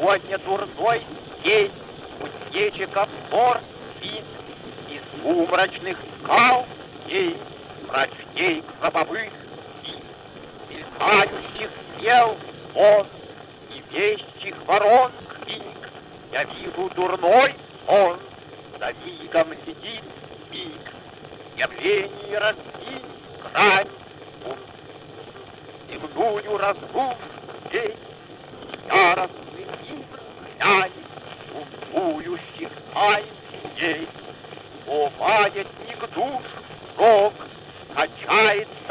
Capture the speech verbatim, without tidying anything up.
сегодня дурной день, кузнечиков вор спит, из сумрачных скал день мрачней гробовых спит, мелькающих стрел он и вещих ворон крик. Я вижу дурной он, за мигом летит миг, явлений раздвинь грань, земную разрушь день, яростный миг глянь, бунтующих тайн дней. О, маятник душ рок качает